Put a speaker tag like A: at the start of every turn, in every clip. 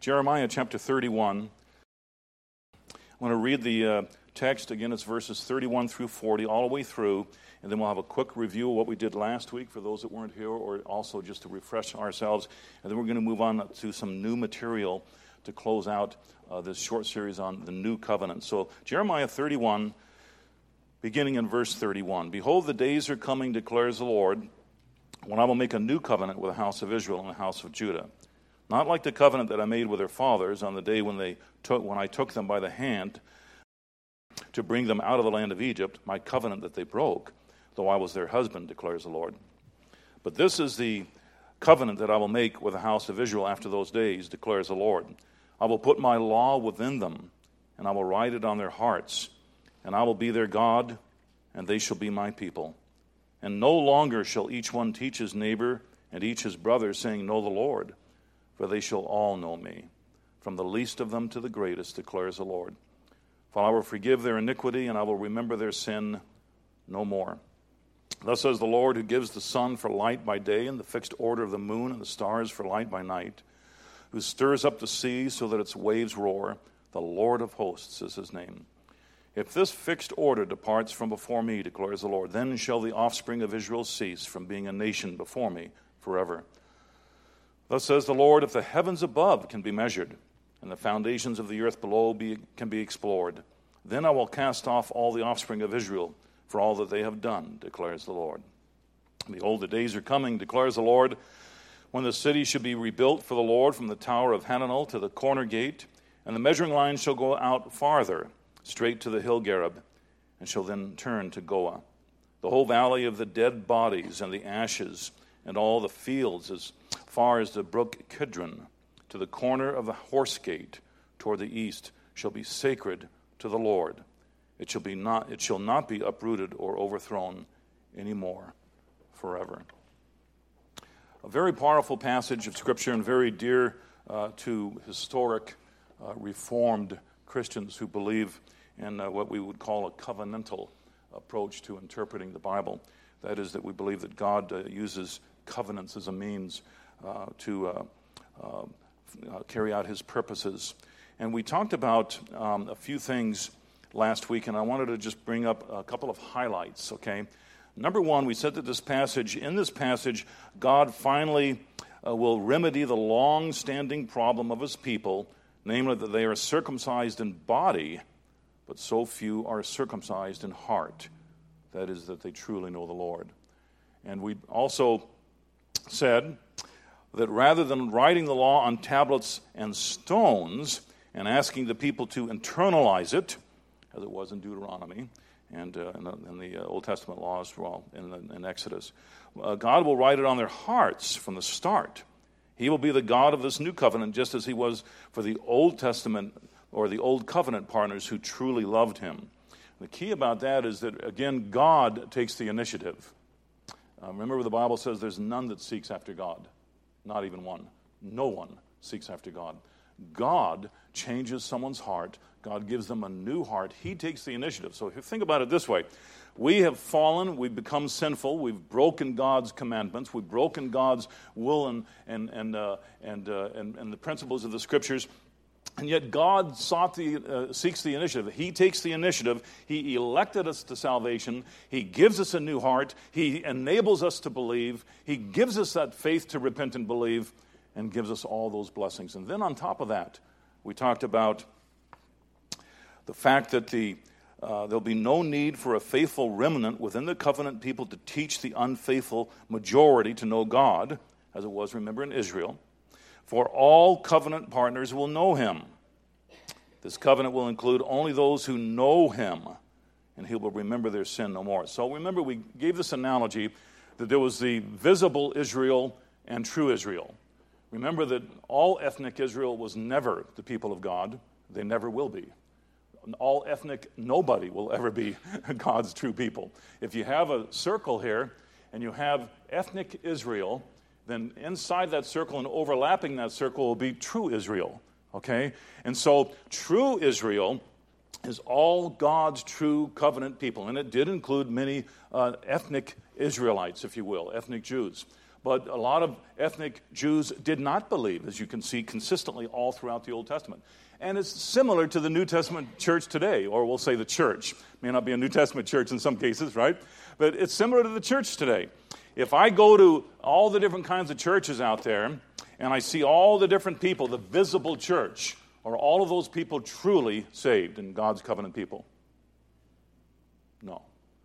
A: Jeremiah chapter 31. I'm going to read the text. Again, it's verses 31 through 40, all the way through, and then we'll have a quick review of what we did last week for those that weren't here, or also just to refresh ourselves. And then we're going to move on to some new material to close out this short series on the new covenant. So Jeremiah 31, beginning in verse 31. Behold, the days are coming, declares the Lord, when I will make a new covenant with the house of Israel and the house of Judah. Not like the covenant that I made with their fathers on the day when I took them by the hand to bring them out of the land of Egypt, my covenant that they broke, though I was their husband, declares the Lord. But this is the covenant that I will make with the house of Israel after those days, declares the Lord. I will put my law within them, and I will write it on their hearts, and I will be their God, and they shall be my people. And no longer shall each one teach his neighbor and each his brother, saying, Know the Lord, for they shall all know me, from the least of them to the greatest, declares the Lord. For I will forgive their iniquity, and I will remember their sin no more. Thus says the Lord, who gives the sun for light by day, and the fixed order of the moon and the stars for light by night, who stirs up the sea so that its waves roar. The Lord of hosts is his name. If this fixed order departs from before me, declares the Lord, then shall the offspring of Israel cease from being a nation before me forever. Thus says the Lord, if the heavens above can be measured, and the foundations of the earth below can be explored, then I will cast off all the offspring of Israel for all that they have done, declares the Lord. Behold, the days are coming, declares the Lord, when the city shall be rebuilt for the Lord from the tower of Hananel to the corner gate, and the measuring line shall go out farther, straight to the hill Gareb, and shall then turn to Goah. The whole valley of the dead bodies and the ashes, and all the fields as far as the brook Kidron, to the corner of the horse gate toward the east, shall be sacred to the Lord. It shall not be uprooted or overthrown anymore forever. A very powerful passage of Scripture, and very dear to historic Reformed Christians who believe in what we would call a covenantal approach to interpreting the Bible. That is, that we believe that God uses covenants as a means to carry out his purposes. And we talked about a few things last week, and I wanted to just bring up a couple of highlights, okay? Number one, we said that in this passage, God finally will remedy the long-standing problem of his people, namely that they are circumcised in body, but so few are circumcised in heart. That is, that they truly know the Lord. And we also said that rather than writing the law on tablets and stones and asking the people to internalize it, as it was in Deuteronomy and in the Old Testament laws, in Exodus, God will write it on their hearts from the start. He will be the God of this new covenant, just as he was for the Old Testament or the Old Covenant partners who truly loved him. The key about that is that, again, God takes the initiative. Remember, the Bible says there's none that seeks after God. Not even one. No one seeks after God. God changes someone's heart. God gives them a new heart. He takes the initiative. So think about it this way. We have fallen. We've become sinful. We've broken God's commandments. We've broken God's will and the principles of the Scriptures. And yet God seeks the initiative. He takes the initiative. He elected us to salvation. He gives us a new heart. He enables us to believe. He gives us that faith to repent and believe, and gives us all those blessings. And then on top of that, we talked about the fact that there'll be no need for a faithful remnant within the covenant people to teach the unfaithful majority to know God, as it was, remember, in Israel. For all covenant partners will know him. This covenant will include only those who know him, and he will remember their sin no more. So remember, we gave this analogy that there was the visible Israel and true Israel. Remember that all ethnic Israel was never the people of God. They never will be. All ethnic nobody will ever be God's true people. If you have a circle here, and you have ethnic Israel, then inside that circle and overlapping that circle will be true Israel, okay? And so true Israel is all God's true covenant people, and it did include many ethnic Israelites, if you will, ethnic Jews. but a lot of ethnic Jews did not believe, as you can see consistently all throughout the Old Testament. And it's similar to the New Testament church today, or we'll say the church. May not be a New Testament church in some cases, right? But it's similar to the church today. If I go to all the different kinds of churches out there, and I see all the different people, the visible church, are all of those people truly saved and God's covenant people? No.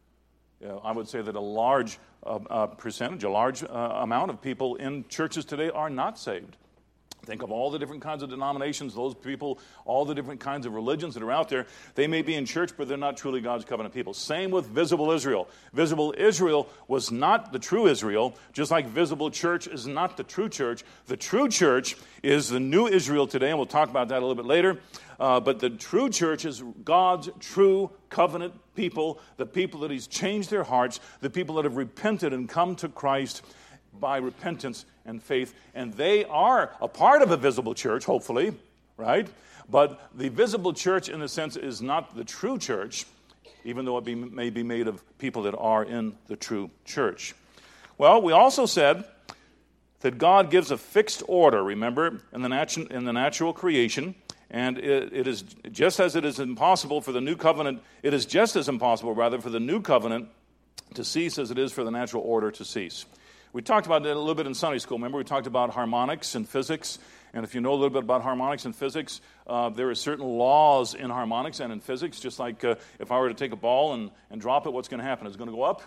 A: I would say that a large percentage, a large amount of people in churches today are not saved. Think of all the different kinds of denominations, those people, all the different kinds of religions that are out there. They may be in church, but they're not truly God's covenant people. Same with visible Israel. Visible Israel was not the true Israel, just like visible church is not the true church. The true church is the new Israel today, and we'll talk about that a little bit later. But the true church is God's true covenant people, the people that He's changed their hearts, the people that have repented and come to Christ by repentance and faith, and they are a part of a visible church, hopefully, right? But the visible church, in a sense, is not the true church, even though it may be made of people that are in the true church. Well, we also said that God gives a fixed order, remember, in the natural creation, and it is just as it is impossible for the new covenant, it is just as impossible, rather, for the new covenant to cease as it is for the natural order to cease. We talked about that a little bit in Sunday school. Remember, we talked about harmonics and physics. And if you know a little bit about harmonics and physics, there are certain laws in harmonics and in physics. Just like if I were to take a ball and drop it, what's going to happen? It's going to go up.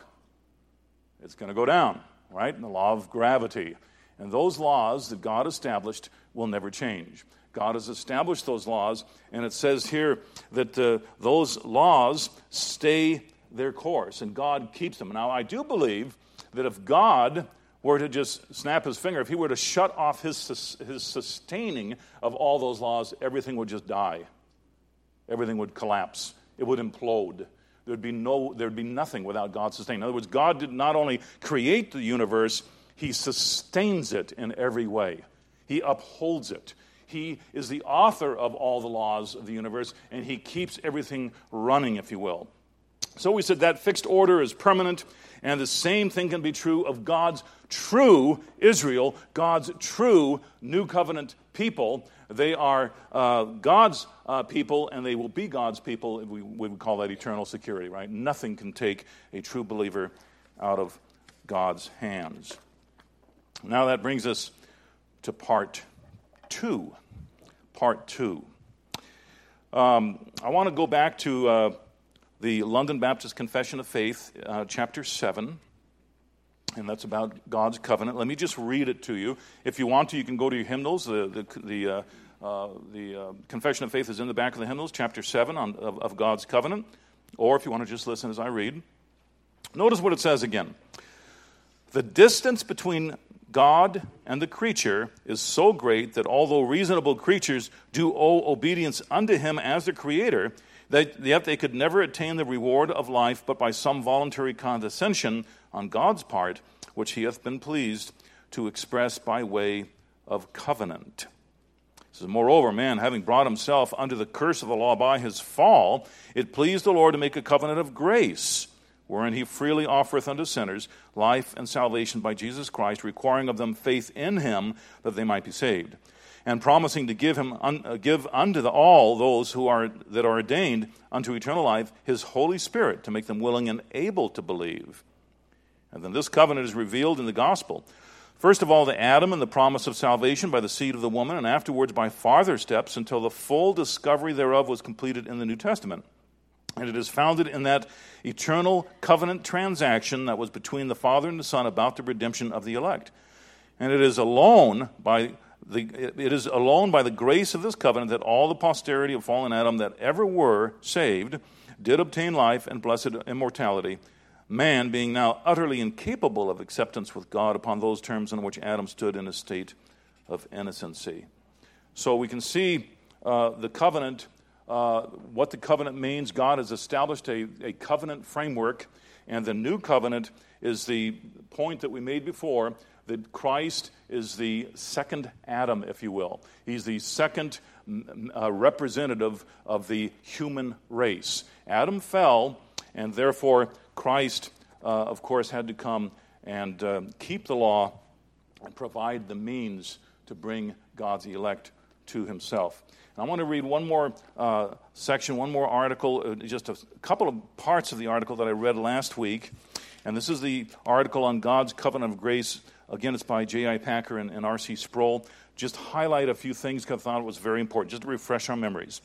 A: It's going to go down, right? And the law of gravity. And those laws that God established will never change. God has established those laws, and it says here that those laws stay their course, and God keeps them. Now, I do believe that if God were to just snap His finger, if He were to shut off His sustaining of all those laws, everything would just die. Everything would collapse. It would implode. There'd be nothing without God's sustaining. In other words, God did not only create the universe, He sustains it in every way. He upholds it. He is the author of all the laws of the universe, and He keeps everything running, if you will. So we said that fixed order is permanent, and the same thing can be true of God's true Israel, God's true new covenant people. They are God's people, and they will be God's people. We would call that eternal security, right? Nothing can take a true believer out of God's hands. Now that brings us to part two. Part two. I want to go back to the London Baptist Confession of Faith, chapter 7, and that's about God's covenant. Let me just read it to you. If you want to, you can go to your hymnals. The Confession of Faith is in the back of the hymnals, chapter 7 of God's covenant, or if you want to just listen as I read. Notice what it says again. The distance between God and the creature is so great that although reasonable creatures do owe obedience unto Him as the Creator, yet they could never attain the reward of life but by some voluntary condescension on God's part, which He hath been pleased to express by way of covenant. It says, moreover, man, having brought himself under the curse of the law by his fall, it pleased the Lord to make a covenant of grace, wherein He freely offereth unto sinners life and salvation by Jesus Christ, requiring of them faith in Him that they might be saved, and promising to give unto all those that are ordained unto eternal life His Holy Spirit, to make them willing and able to believe. And then this covenant is revealed in the gospel. First of all, to Adam and the promise of salvation by the seed of the woman, and afterwards by farther steps until the full discovery thereof was completed in the New Testament. And it is founded in that eternal covenant transaction that was between the Father and the Son about the redemption of the elect. And it is alone by the grace of this covenant that all the posterity of fallen Adam that ever were saved did obtain life and blessed immortality, man being now utterly incapable of acceptance with God upon those terms on which Adam stood in a state of innocency. So we can see the covenant, what the covenant means. God has established a covenant framework, and the new covenant is the point that we made before, that Christ is the second Adam, if you will. He's the second representative of the human race. Adam fell, and therefore Christ, of course, had to come and keep the law and provide the means to bring God's elect to himself. And I want to read one more section, one more article, just a couple of parts of the article that I read last week. And this is the article on God's covenant of grace. Again, it's by J.I. Packer and R.C. Sproul. Just highlight a few things because I thought it was very important, just to refresh our memories.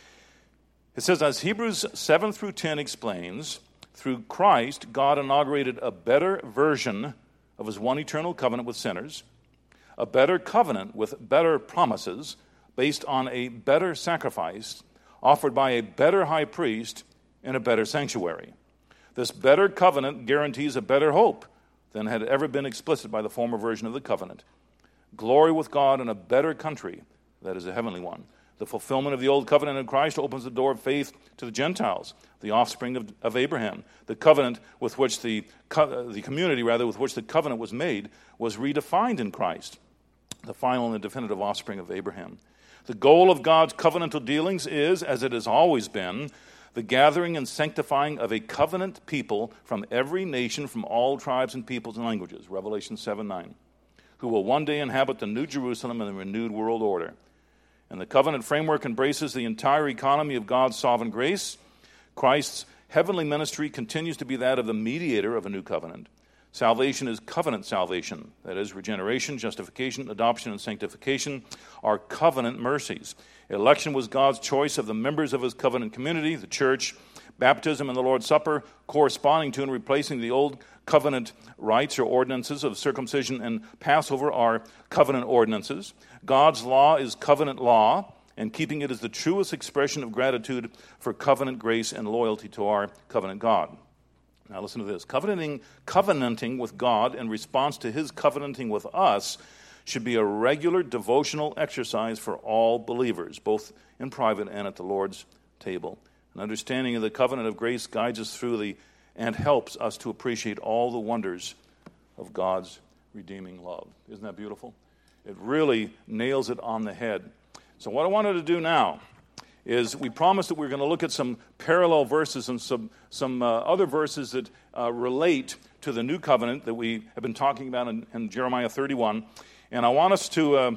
A: It says, as Hebrews 7 through 10 explains, through Christ, God inaugurated a better version of his one eternal covenant with sinners, a better covenant with better promises based on a better sacrifice offered by a better high priest in a better sanctuary. This better covenant guarantees a better hope than had ever been explicit by the former version of the covenant. Glory with God in a better country, that is a heavenly one. The fulfillment of the old covenant in Christ opens the door of faith to the Gentiles, the offspring of Abraham. The covenant with which the community with which the covenant was made was redefined in Christ, the final and the definitive offspring of Abraham. The goal of God's covenantal dealings is, as it has always been, the gathering and sanctifying of a covenant people from every nation, from all tribes and peoples and languages, Revelation 7:9, who will one day inhabit the new Jerusalem and the renewed world order. And the covenant framework embraces the entire economy of God's sovereign grace. Christ's heavenly ministry continues to be that of the mediator of a new covenant. Salvation is covenant salvation. That is, regeneration, justification, adoption, and sanctification are covenant mercies. Election was God's choice of the members of his covenant community, the church. Baptism and the Lord's Supper, corresponding to and replacing the old covenant rites or ordinances of circumcision and Passover, are covenant ordinances. God's law is covenant law, and keeping it is the truest expression of gratitude for covenant grace and loyalty to our covenant God. Now listen to this. Covenanting with God in response to his covenanting with us should be a regular devotional exercise for all believers, both in private and at the Lord's table. An understanding of the covenant of grace guides us through and helps us to appreciate all the wonders of God's redeeming love. Isn't that beautiful? It really nails it on the head. So what I wanted to do now is we promised that we were going to look at some parallel verses and some other verses that relate to the new covenant that we have been talking about in Jeremiah 31. And I want us to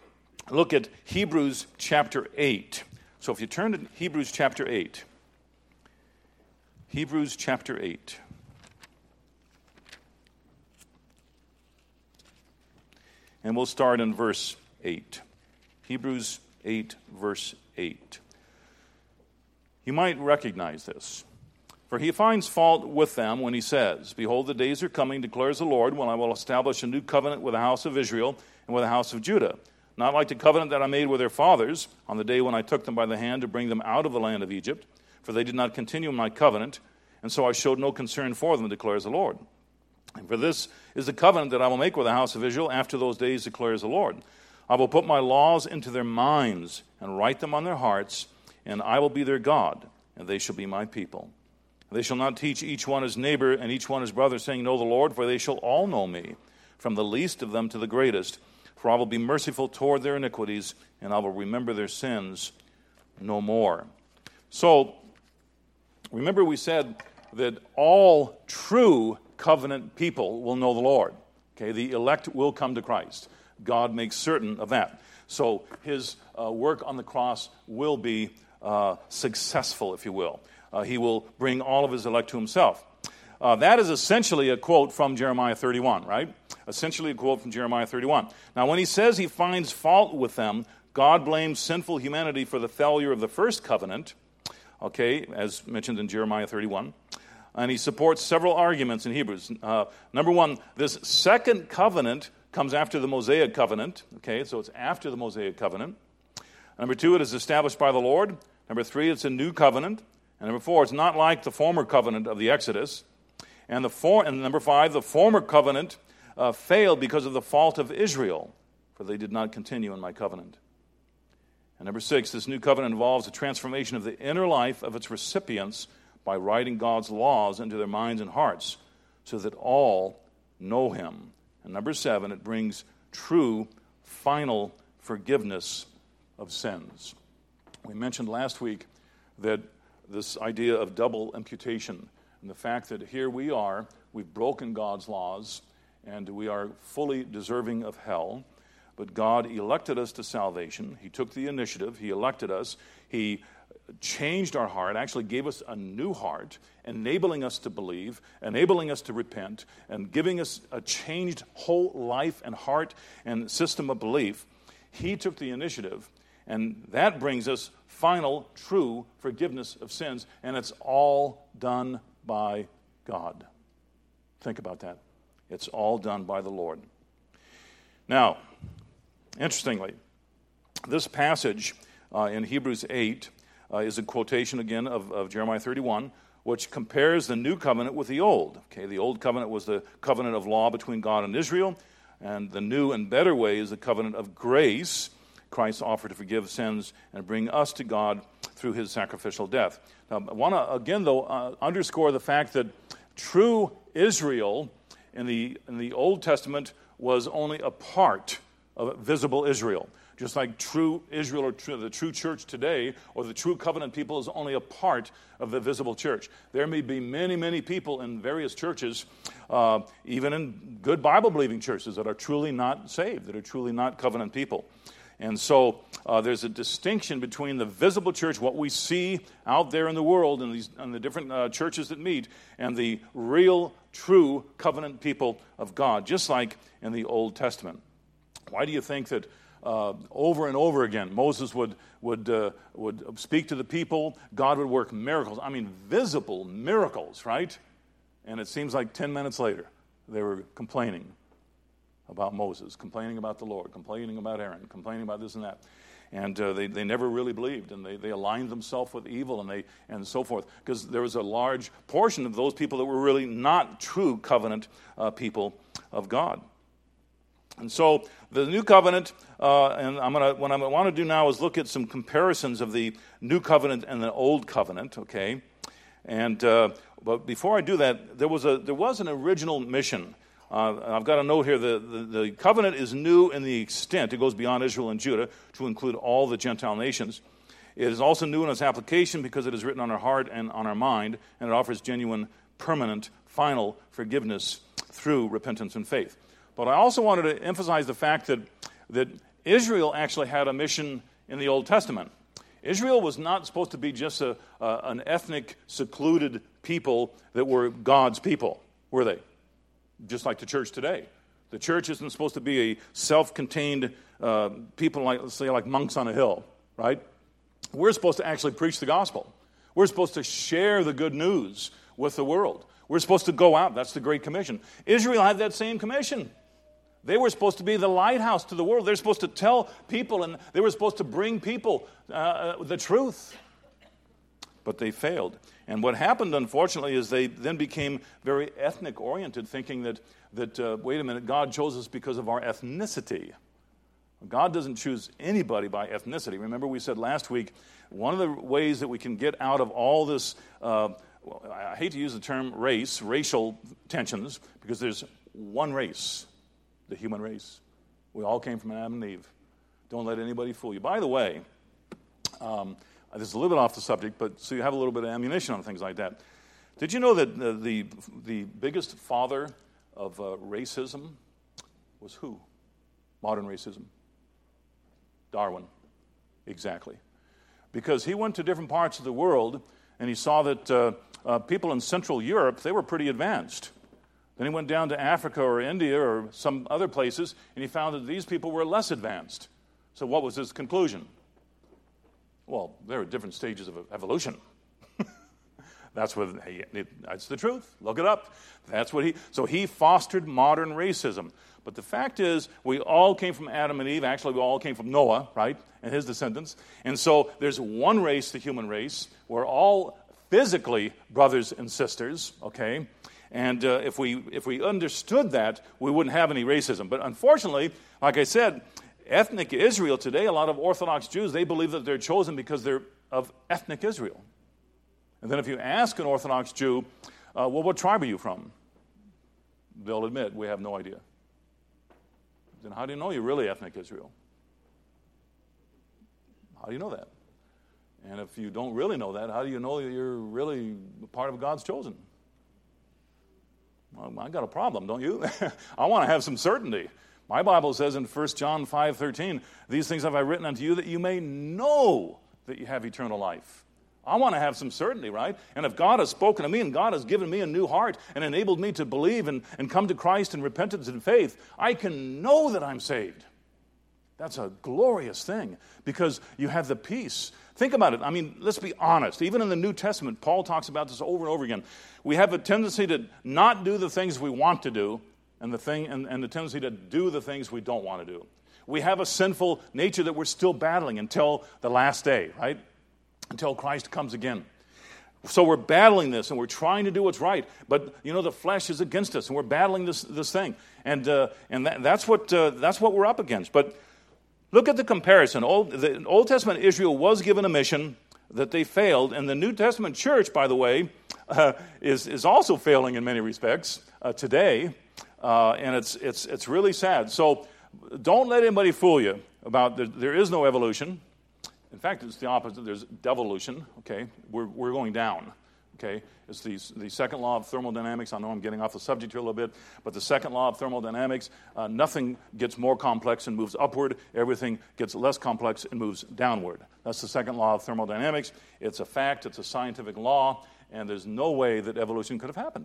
A: look at Hebrews chapter 8. So if you turn to Hebrews chapter 8. Hebrews chapter 8. And we'll start in verse 8. Hebrews 8, verse 8. You might recognize this. For he finds fault with them when he says, behold, the days are coming, declares the Lord, when I will establish a new covenant with the house of Israel and with the house of Judah. Not like the covenant that I made with their fathers on the day when I took them by the hand to bring them out of the land of Egypt, for they did not continue in my covenant, and so I showed no concern for them, declares the Lord. And for this is the covenant that I will make with the house of Israel after those days, declares the Lord. I will put my laws into their minds and write them on their hearts, and I will be their God, and they shall be my people. They shall not teach each one his neighbor and each one his brother, saying, know the Lord, for they shall all know me, from the least of them to the greatest. For I will be merciful toward their iniquities, and I will remember their sins no more. So, remember we said that all true covenant people will know the Lord. Okay, the elect will come to Christ. God makes certain of that. So his work on the cross will be successful, if you will. He will bring all of his elect to himself. That is essentially a quote from Jeremiah 31, right? Essentially a quote from Jeremiah 31. Now, when he says he finds fault with them, God blames sinful humanity for the failure of the first covenant, okay, as mentioned in Jeremiah 31. And he supports several arguments in Hebrews. Number one, this second covenant comes after the Mosaic covenant, okay, so it's after the Mosaic covenant. Number two, it is established by the Lord. Number three, it's a new covenant. And number four, it's not like the former covenant of the Exodus. And number five, the former covenant failed because of the fault of Israel, for they did not continue in my covenant. And number six, this new covenant involves a transformation of the inner life of its recipients by writing God's laws into their minds and hearts so that all know him. And number seven, it brings true, final forgiveness of sins. We mentioned last week that this idea of double imputation and the fact that here we are, we've broken God's laws, and we are fully deserving of hell. But God elected us to salvation. He took the initiative. He elected us. He changed our heart, actually gave us a new heart, enabling us to believe, enabling us to repent, and giving us a changed whole life and heart and system of belief. He took the initiative, and that brings us final, true forgiveness of sins, and it's all done by God. Think about that. It's all done by the Lord. Now, interestingly, this passage in Hebrews 8 is a quotation again of Jeremiah 31, which compares the new covenant with the old. Okay, the old covenant was the covenant of law between God and Israel, and the new and better way is the covenant of grace. Christ offered to forgive sins and bring us to God through his sacrificial death. Now, I want to again, though, underscore the fact that true Israel in the Old Testament was only a part of visible Israel. Just like true Israel or the true church today, or the true covenant people, is only a part of the visible church. There may be many, many people in various churches, even in good Bible-believing churches, that are truly not saved, that are truly not covenant people. And so there's a distinction between the visible church, what we see out there in the world, and the different churches that meet, and the real, true covenant people of God, just like in the Old Testament. Why do you think that over and over again Moses would speak to the people, God would work miracles? I mean, visible miracles, right? And it seems like 10 minutes later, they were complaining about Moses, complaining about the Lord, complaining about Aaron, complaining about this and that. And they never really believed, and they aligned themselves with evil, and so forth, because there was a large portion of those people that were really not true covenant people of God. And so the new covenant, and what I want to do now is look at some comparisons of the new covenant and the old covenant. Okay, and but before I do that, there was an original mission. I've got a note here. The covenant is new in the extent it goes beyond Israel and Judah to include all the Gentile nations. It is also new in its application because it is written on our heart and on our mind, and it offers genuine, permanent, final forgiveness through repentance and faith. But I also wanted to emphasize the fact that Israel actually had a mission in the Old Testament. Israel was not supposed to be just an ethnic, secluded people that were God's people, were they? Just like the church today. The church isn't supposed to be a self-contained people, like monks on a hill, right? We're supposed to actually preach the gospel. We're supposed to share the good news with the world. We're supposed to go out. That's the Great Commission. Israel had that same commission. They were supposed to be the lighthouse to the world. They're supposed to tell people, and they were supposed to bring people the truth. But they failed. And what happened, unfortunately, is they then became very ethnic-oriented, thinking that wait a minute, God chose us because of our ethnicity. God doesn't choose anybody by ethnicity. Remember we said last week, one of the ways that we can get out of all this, I hate to use the term racial tensions, because there's one race, the human race. We all came from Adam and Eve. Don't let anybody fool you. By the way, this is a little bit off the subject, but so you have a little bit of ammunition on things like that. Did you know that the biggest father of racism was who? Modern racism. Darwin. Exactly. Because he went to different parts of the world, and he saw that people in Central Europe, they were pretty advanced. Then he went down to Africa or India or some other places, and he found that these people were less advanced. So what was his conclusion? Well, there are different stages of evolution. That's the truth. Look it up. So he fostered modern racism. But the fact is, we all came from Adam and Eve. Actually, we all came from Noah, right, and his descendants. And so there's one race, the human race. We're all physically brothers and sisters, okay? And if we understood that, we wouldn't have any racism. But unfortunately, like I said, ethnic Israel today, a lot of Orthodox Jews, they believe that they're chosen because they're of ethnic Israel. And then if you ask an Orthodox Jew, well, what tribe are you from? They'll admit, we have no idea. Then how do you know you're really ethnic Israel? How do you know that? And if you don't really know that, how do you know that you're really part of God's chosen? I got a problem, don't you? I want to have some certainty. My Bible says in 1 John 5:13, these things have I written unto you that you may know that you have eternal life. I want to have some certainty, right? And if God has spoken to me and God has given me a new heart and enabled me to believe and come to Christ in repentance and faith, I can know that I'm saved. That's a glorious thing because you have the peace. Think about it. I mean, let's be honest. Even in the New Testament, Paul talks about this over and over again. We have a tendency to not do the things we want to do and the tendency to do the things we don't want to do. We have a sinful nature that we're still battling until the last day, right? Until Christ comes again. So we're battling this, and we're trying to do what's right. But, the flesh is against us, and we're battling this thing. And that's what we're up against. But look at the comparison. The Old Testament Israel was given a mission that they failed, and the New Testament church, by the way, is also failing in many respects today, and it's really sad. So don't let anybody fool you about there is no evolution. In fact, it's the opposite. There's devolution. Okay, we're going down. Okay, it's the second law of thermodynamics. I know I'm getting off the subject here a little bit, but the second law of thermodynamics, nothing gets more complex and moves upward. Everything gets less complex and moves downward. That's the second law of thermodynamics. It's a fact. It's a scientific law, and there's no way that evolution could have happened.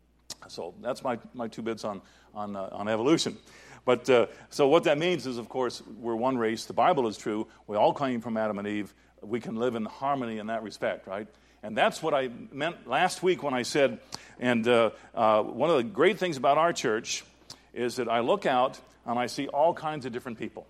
A: So that's my 2 bits on evolution. But so what that means is, of course, we're one race. The Bible is true. We all came from Adam and Eve. We can live in harmony in that respect, right? And that's what I meant last week when I said, and one of the great things about our church is that I look out and I see all kinds of different people.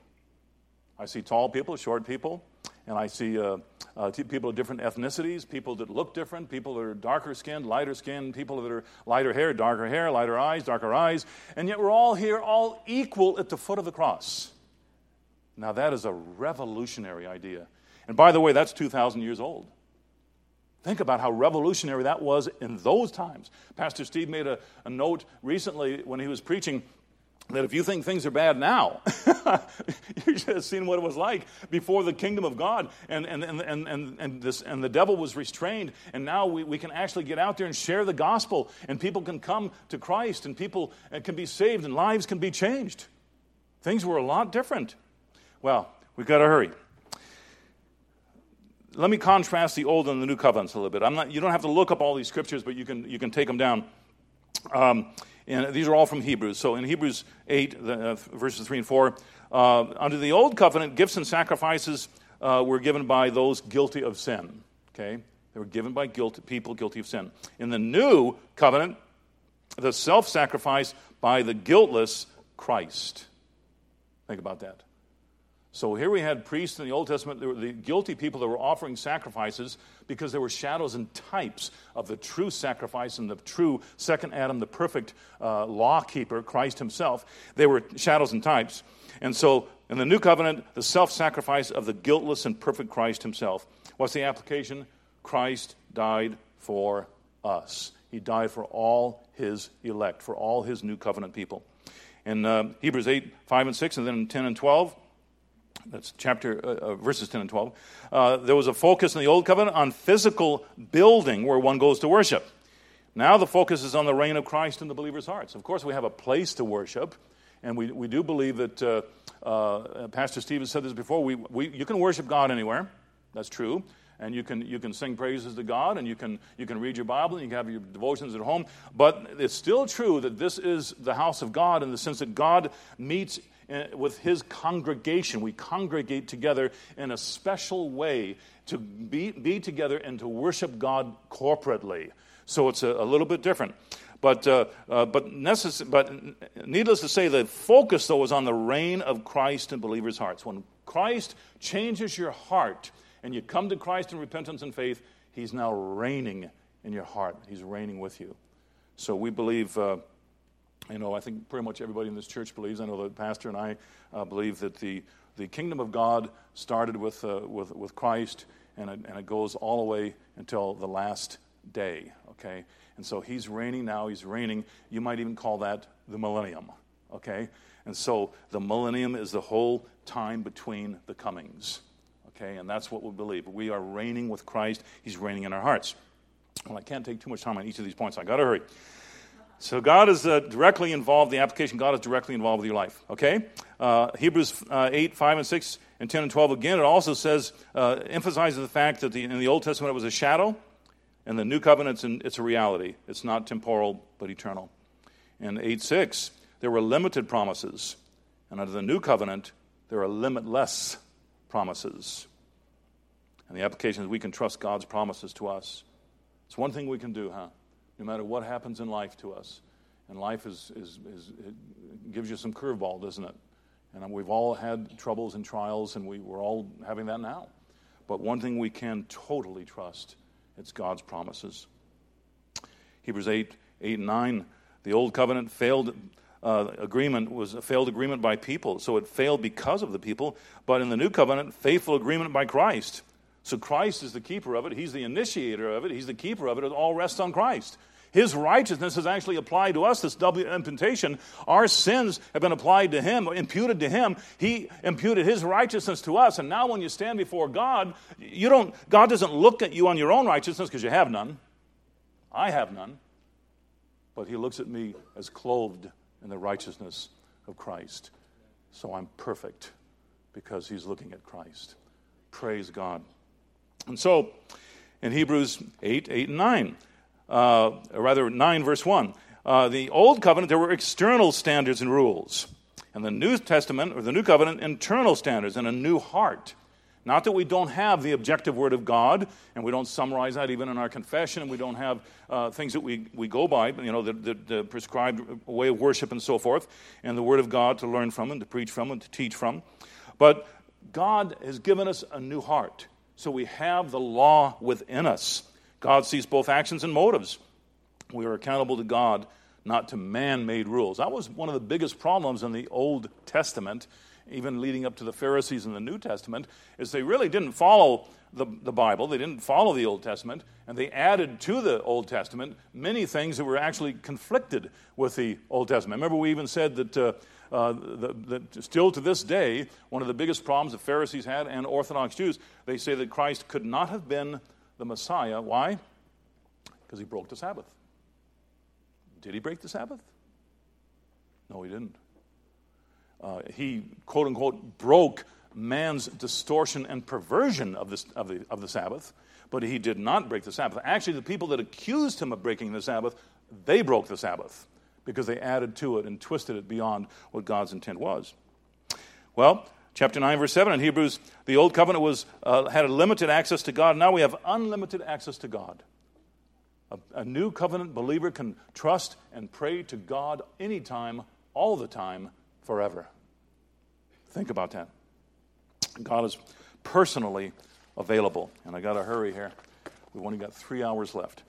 A: I see tall people, short people, and I see people of different ethnicities, people that look different, people that are darker skinned, lighter skinned, people that are lighter hair, lighter eyes, darker eyes, and yet we're all here, all equal at the foot of the cross. Now that is a revolutionary idea. And by the way, that's 2,000 years old. Think about how revolutionary that was in those times. Pastor Steve made a note recently when he was preaching that if you think things are bad now, you should have seen what it was like before the kingdom of God and the devil was restrained, and now we can actually get out there and share the gospel, and people can come to Christ, and people can be saved, and lives can be changed. Things were a lot different. Well, we've got to hurry. Let me contrast the Old and the New Covenants a little bit. You don't have to look up all these scriptures, but you can take them down. And these are all from Hebrews. So in Hebrews 8, verses 3 and 4, under the Old Covenant, gifts and sacrifices were given by those guilty of sin. Okay, they were given by people guilty of sin. In the New Covenant, the self-sacrifice by the guiltless Christ. Think about that. So here we had priests in the Old Testament. They were the guilty people that were offering sacrifices because they were shadows and types of the true sacrifice and the true second Adam, the perfect law keeper, Christ himself. They were shadows and types. And so in the New Covenant, the self-sacrifice of the guiltless and perfect Christ himself. What's the application? Christ died for us. He died for all his elect, for all his New Covenant people. In Hebrews 8, 5 and 6, and then 10 and 12, that's verses 10 and 12. There was a focus in the Old Covenant on physical building where one goes to worship. Now the focus is on the reign of Christ in the believers' hearts. Of course, we have a place to worship, and we do believe that, Pastor Steve said this before, you can worship God anywhere. That's true. And you can sing praises to God, and you can read your Bible, and you can have your devotions at home. But it's still true that this is the house of God in the sense that God meets with his congregation. We congregate together in a special way to be together and to worship God corporately. So it's a little bit different. But needless to say, the focus, though, is on the reign of Christ in believers' hearts. When Christ changes your heart and you come to Christ in repentance and faith, he's now reigning in your heart. He's reigning with you. So we believe... I think pretty much everybody in this church believes. I know the pastor and I believe that the kingdom of God started with Christ, and it goes all the way until the last day. Okay, and so he's reigning now. He's reigning. You might even call that the millennium. Okay, and so the millennium is the whole time between the comings. Okay, and that's what we believe. We are reigning with Christ. He's reigning in our hearts. Well, I can't take too much time on each of these points. I got to hurry. So God is directly involved, the application, God is directly involved with your life, okay? Hebrews 8, 5, and 6, and 10 and 12, again, it also says, emphasizes the fact that in the Old Testament it was a shadow, and the New Covenant, it's a reality. It's not temporal, but eternal. In 8:6, there were limited promises, and under the New Covenant, there are limitless promises. And the application is we can trust God's promises to us. It's one thing we can do, huh? No matter what happens in life to us. And life it gives you some curveball, doesn't it? And we've all had troubles and trials, and we're all having that now. But one thing we can totally trust, it's God's promises. Hebrews 8, and 9, the old covenant failed agreement was a failed agreement by people, so it failed because of the people. But in the new covenant, faithful agreement by Christ. So Christ is the keeper of it. He's the initiator of it. He's the keeper of it. It all rests on Christ. His righteousness is actually applied to us, this double imputation. Our sins have been applied to Him, imputed to Him. He imputed His righteousness to us. And now when you stand before God, God doesn't look at you on your own righteousness because you have none. I have none. But He looks at me as clothed in the righteousness of Christ. So I'm perfect because He's looking at Christ. Praise God. And so, in Hebrews 8, and 9, 9 verse 1, the Old Covenant, there were external standards and rules. And the New Testament, or the New Covenant, internal standards and a new heart. Not that we don't have the objective Word of God, and we don't summarize that even in our confession, and we don't have things that we go by, the prescribed way of worship and so forth, and the Word of God to learn from and to preach from and to teach from. But God has given us a new heart. So we have the law within us. God sees both actions and motives. We are accountable to God, not to man-made rules. That was one of the biggest problems in the Old Testament, even leading up to the Pharisees in the New Testament, is they really didn't follow the Bible. They didn't follow the Old Testament, and they added to the Old Testament many things that were actually conflicted with the Old Testament. Remember, we even said that still to this day, one of the biggest problems the Pharisees had and Orthodox Jews, they say that Christ could not have been the Messiah. Why? Because He broke the Sabbath. Did He break the Sabbath? No, He didn't. He, quote unquote, broke man's distortion and perversion of the Sabbath, but He did not break the Sabbath. Actually, the people that accused Him of breaking the Sabbath, they broke the Sabbath because they added to it and twisted it beyond what God's intent was. Well, chapter 9, verse 7 in Hebrews, the Old Covenant had a limited access to God. Now we have unlimited access to God. A new covenant believer can trust and pray to God anytime, all the time, forever. Think about that. God is personally available. And I got to hurry here. We've only got 3 hours left.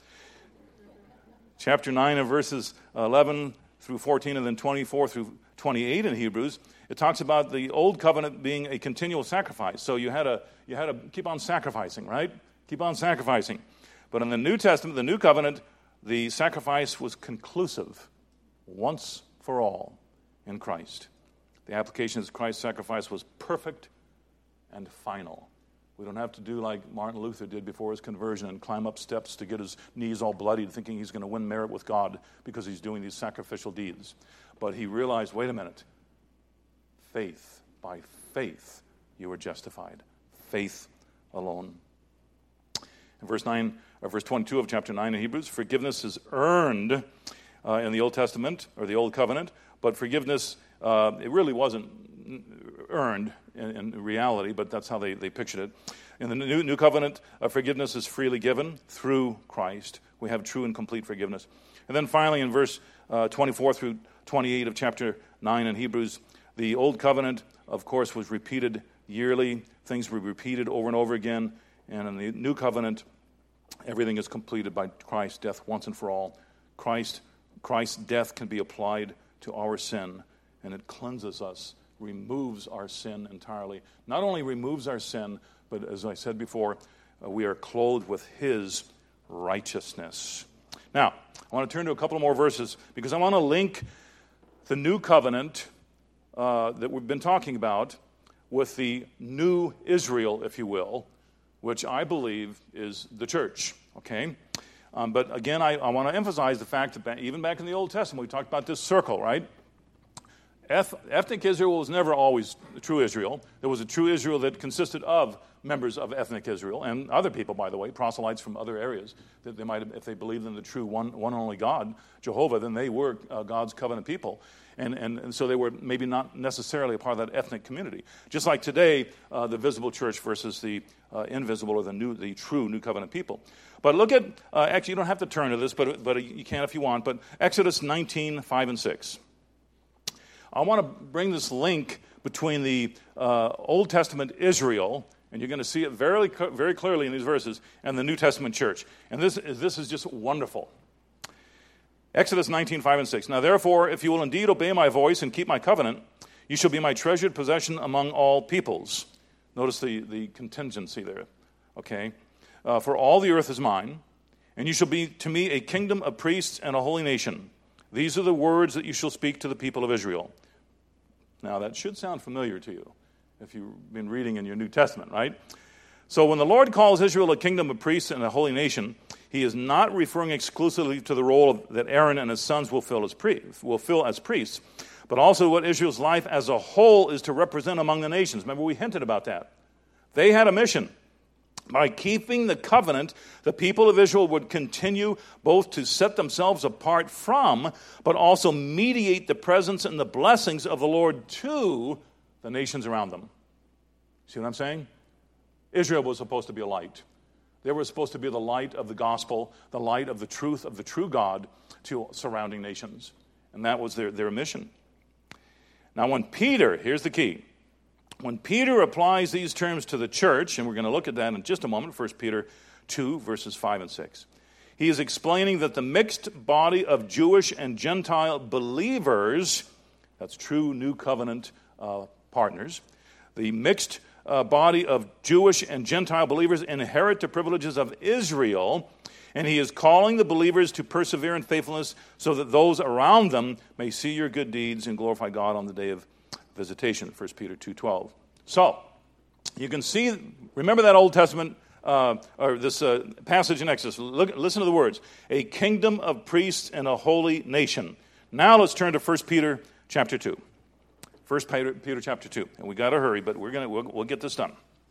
A: Chapter 9 and verses 11 through 14 and then 24 through 28 in Hebrews, it talks about the old covenant being a continual sacrifice. So you had to keep on sacrificing, right? Keep on sacrificing. But in the New Testament, the New Covenant, the sacrifice was conclusive once for all in Christ. The application is Christ's sacrifice was perfect and final. We don't have to do like Martin Luther did before his conversion and climb up steps to get his knees all bloodied thinking he's going to win merit with God because he's doing these sacrificial deeds. But he realized, wait a minute, faith, by faith you were justified. Faith alone. In verse 22 of chapter 9 in Hebrews, forgiveness is earned in the Old Testament, or the Old Covenant, but forgiveness, it really wasn't earned in reality, but that's how they pictured it. In the New Covenant, forgiveness is freely given through Christ. We have true and complete forgiveness. And then finally in verse 24 through 28 of chapter 9 in Hebrews, the Old Covenant, of course, was repeated yearly. Things were repeated over and over again. And in the New Covenant, everything is completed by Christ's death once and for all. Christ's death can be applied to our sin, and it cleanses us, removes our sin entirely. Not only removes our sin, but as I said before, we are clothed with His righteousness. Now, I want to turn to a couple more verses because I want to link the new covenant that we've been talking about with the new Israel, if you will, which I believe is the church, okay? But again, I want to emphasize the fact that even back in the Old Testament, we talked about this circle, right? Ethnic Israel was never always true Israel. There was a true Israel that consisted of members of ethnic Israel and other people, by the way, proselytes from other areas. That they might have, if they believed in the true one and only God, Jehovah, then they were God's covenant people. And so they were maybe not necessarily a part of that ethnic community. Just like today, the visible church versus the invisible or the true New Covenant people. But look at, actually you don't have to turn to this, but you can if you want, but Exodus 19, 5 and 6. I want to bring this link between the Old Testament Israel, and you're going to see it very, very clearly in these verses, and the New Testament church. And this is just wonderful. Exodus 19, 5 and 6. Now therefore, if you will indeed obey my voice and keep my covenant, you shall be my treasured possession among all peoples. Notice the contingency there, okay? For all the earth is mine, and you shall be to me a kingdom of priests and a holy nation. These are the words that you shall speak to the people of Israel. Now, that should sound familiar to you if you've been reading in your New Testament, right? So when the Lord calls Israel a kingdom of priests and a holy nation, he is not referring exclusively to the role that Aaron and his sons will fill as priests, but also what Israel's life as a whole is to represent among the nations. Remember, we hinted about that. They had a mission. By keeping the covenant, the people of Israel would continue both to set themselves apart from, but also mediate the presence and the blessings of the Lord to the nations around them. See what I'm saying? Israel was supposed to be a light. They were supposed to be the light of the gospel, the light of the truth of the true God to surrounding nations. And that was their mission. Now when Peter, here's the key, when Peter applies these terms to the church, and we're going to look at that in just a moment, 1 Peter 2, verses 5 and 6, he is explaining that the mixed body of Jewish and Gentile believers, that's true New Covenant partners, the mixed body of Jewish and Gentile believers inherit the privileges of Israel, and he is calling the believers to persevere in faithfulness so that those around them may see your good deeds and glorify God on the day of visitation, 1 Peter 2:12. So, you can see, remember that Old Testament, or this passage in Exodus. Listen to the words. A kingdom of priests and a holy nation. Now let's turn to 1 Peter chapter 2. 1 Peter chapter 2. And we got to hurry, but we'll get this done.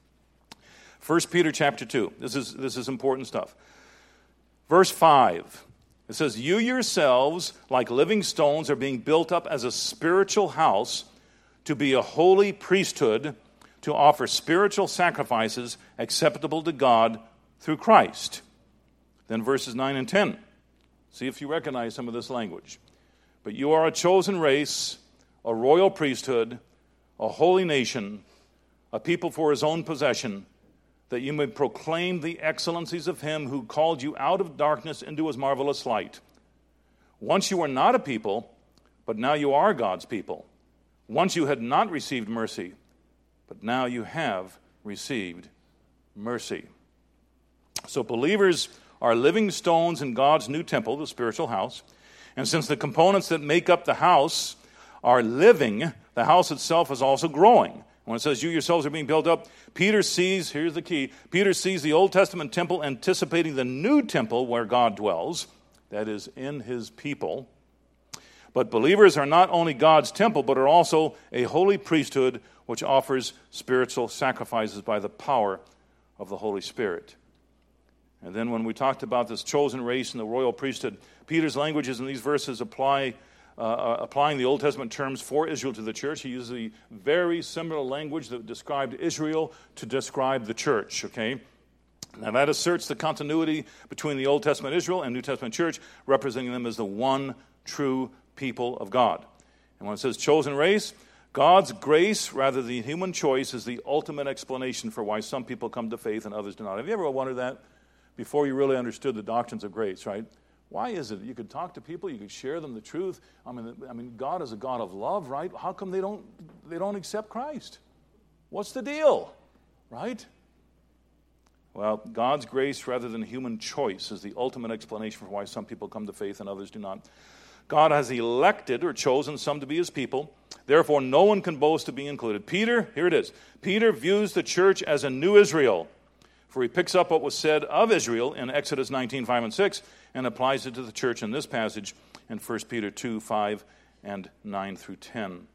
A: 1 Peter chapter 2. This is important stuff. Verse 5. It says, you yourselves, like living stones, are being built up as a spiritual house to be a holy priesthood, to offer spiritual sacrifices acceptable to God through Christ. Then verses 9 and 10. See if you recognize some of this language. But you are a chosen race, a royal priesthood, a holy nation, a people for his own possession, that you may proclaim the excellencies of him who called you out of darkness into his marvelous light. Once you were not a people, but now you are God's people. Once you had not received mercy, but now you have received mercy. So believers are living stones in God's new temple, the spiritual house. And since the components that make up the house are living, the house itself is also growing. When it says you yourselves are being built up, Peter sees, here's the key, Peter sees the Old Testament temple anticipating the new temple where God dwells, that is, in his people. But believers are not only God's temple, but are also a holy priesthood which offers spiritual sacrifices by the power of the Holy Spirit. And then when we talked about this chosen race and the royal priesthood, Peter's languages in these verses applying the Old Testament terms for Israel to the church. He uses the very similar language that described Israel to describe the church, okay? Now that asserts the continuity between the Old Testament Israel and New Testament church, representing them as the one true people of God. And when it says chosen race, God's grace rather than human choice is the ultimate explanation for why some people come to faith and others do not. Have you ever wondered that before you really understood the doctrines of grace, right? Why is it you could talk to people, you could share them the truth? I mean, God is a God of love, right? How come they don't accept Christ? What's the deal, right? Well, God's grace rather than human choice is the ultimate explanation for why some people come to faith and others do not. God has elected or chosen some to be his people. Therefore, no one can boast of being included. Peter, here it is. Peter views the church as a new Israel. For he picks up what was said of Israel in Exodus 19, 5 and 6, and applies it to the church in this passage in 1 Peter 2, 5 and 9 through 10.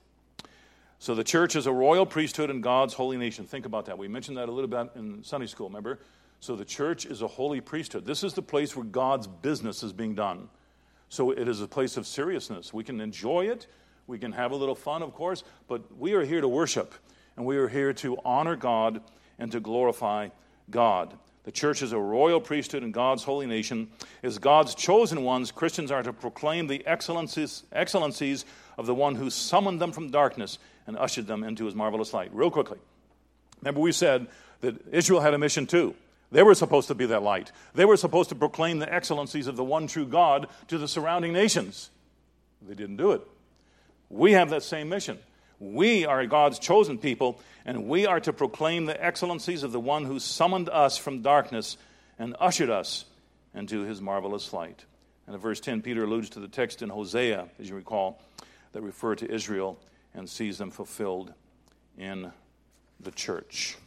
A: So the church is a royal priesthood in God's holy nation. Think about that. We mentioned that a little bit in Sunday school, remember? So the church is a holy priesthood. This is the place where God's business is being done. So it is a place of seriousness. We can enjoy it. We can have a little fun, of course, but we are here to worship, and we are here to honor God and to glorify God. The church is a royal priesthood in God's holy nation. As God's chosen ones, Christians are to proclaim the excellencies of the one who summoned them from darkness and ushered them into his marvelous light. Real quickly, remember we said that Israel had a mission too. They were supposed to be that light. They were supposed to proclaim the excellencies of the one true God to the surrounding nations. They didn't do it. We have that same mission. We are God's chosen people, and we are to proclaim the excellencies of the one who summoned us from darkness and ushered us into his marvelous light. And in verse 10, Peter alludes to the text in Hosea, as you recall, that refer to Israel and sees them fulfilled in the church.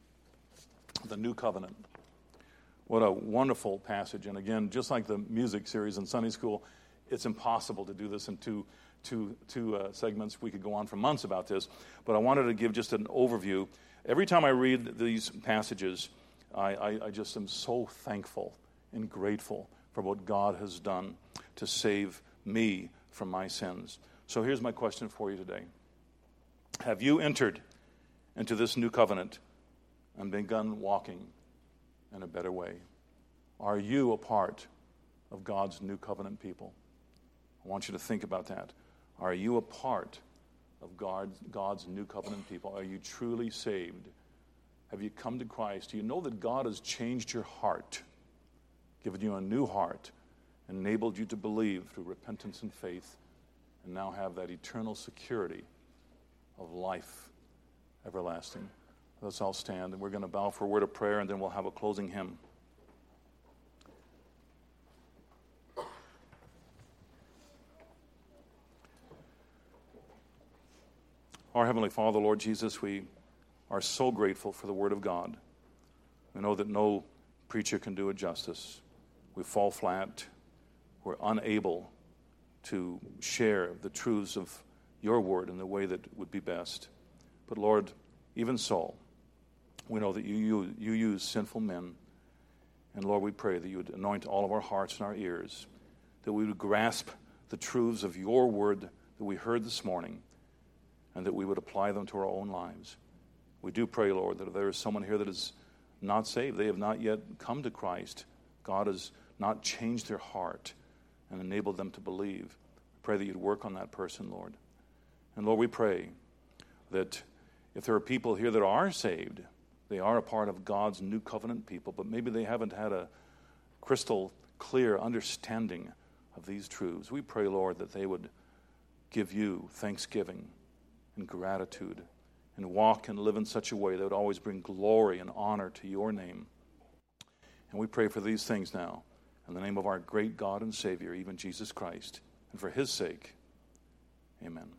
A: The new covenant. What a wonderful passage. And again, just like the music series in Sunday school, it's impossible to do this in two segments. We could go on for months about this, but I wanted to give just an overview. Every time I read these passages, I just am so thankful and grateful for what God has done to save me from my sins. So here's my question for you today. Have you entered into this new covenant and begun walking in a better way? Are you a part of God's new covenant people? I want you to think about that. Are you a part of God's new covenant people? Are you truly saved? Have you come to Christ? Do you know that God has changed your heart, given you a new heart, enabled you to believe through repentance and faith, and now have that eternal security of life everlasting? Let's all stand, and we're going to bow for a word of prayer, and then we'll have a closing hymn. Our Heavenly Father, Lord Jesus, we are so grateful for the Word of God. We know that no preacher can do it justice. We fall flat. We're unable to share the truths of your Word in the way that would be best. But Lord, even so, we know that you use sinful men. And Lord, we pray that you would anoint all of our hearts and our ears, that we would grasp the truths of your Word that we heard this morning, and that we would apply them to our own lives. We do pray, Lord, that if there is someone here that is not saved, they have not yet come to Christ, God has not changed their heart and enabled them to believe. We pray that you'd work on that person, Lord. And Lord, we pray that if there are people here that are saved, they are a part of God's new covenant people, but maybe they haven't had a crystal clear understanding of these truths. We pray, Lord, that they would give you thanksgiving and gratitude and walk and live in such a way that would always bring glory and honor to your name. And we pray for these things now in the name of our great God and Savior, even Jesus Christ, and for his sake. Amen.